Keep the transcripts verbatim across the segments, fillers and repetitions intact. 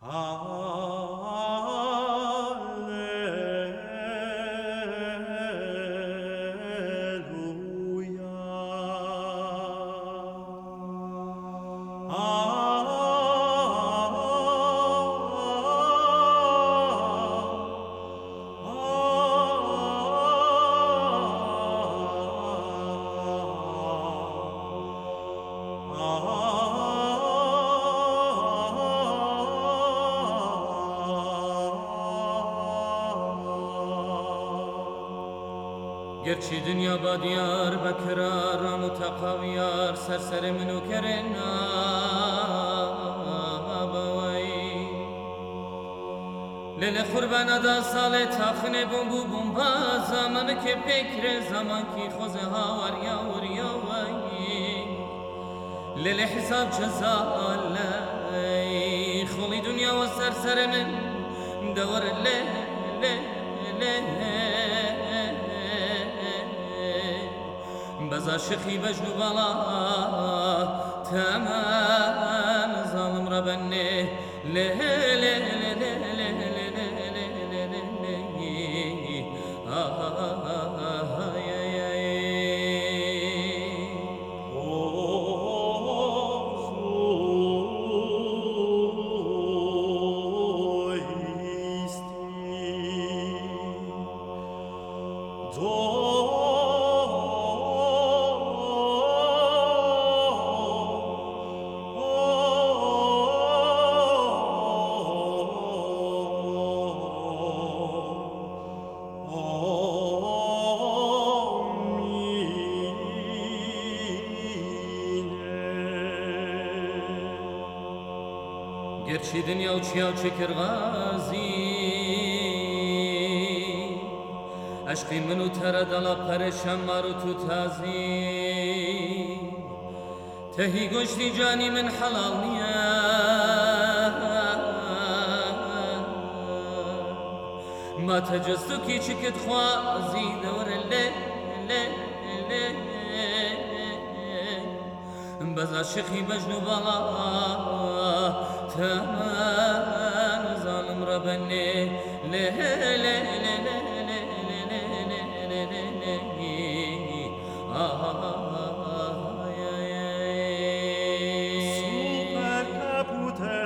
گرچی دنیا با دیار بکرار متقاویار سرسر منو کرنا بوی لیل قربان دا سال تاخنه بومبو بومبا زمان که بکر زمان کی خوزه ها وریا وریا وی لیل حساب جزا لی خولی دنیا و سرسر من دور لی لی لی بزا شخي بجنو بالا تمام ظالم ربني ليه ليه ليه ليه ليه ليه ليه آه يا يا گرچی دنیا و چیا چکر غازی عشقی منو تر دلا پرشم مارو تو تازی تهی گشتی جانی من حلال نیا ما تجستو کی چکت خوازی دور لی لی لی بزا شخی بجنو بالا تمام ظالم ربني ليه ليه ليه ليه ليه آه يا يا سوپر کپوته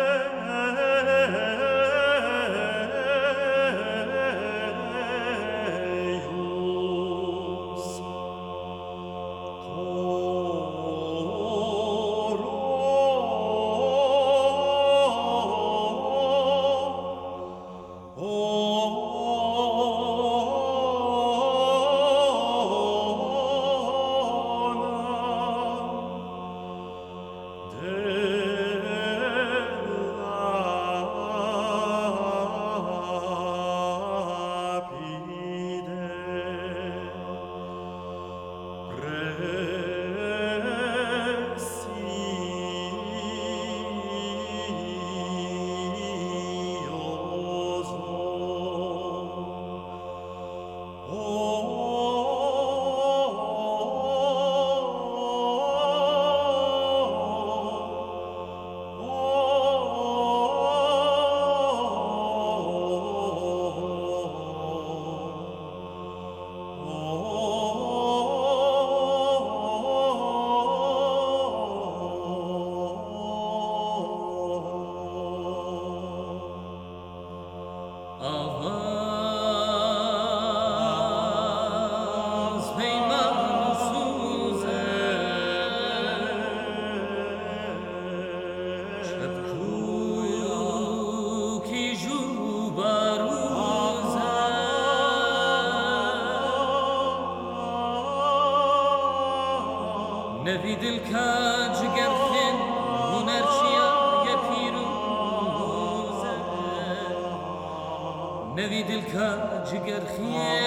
نبي دلكا جگر خن هنرچیا یا پیروزه نبي دلكا جگر خن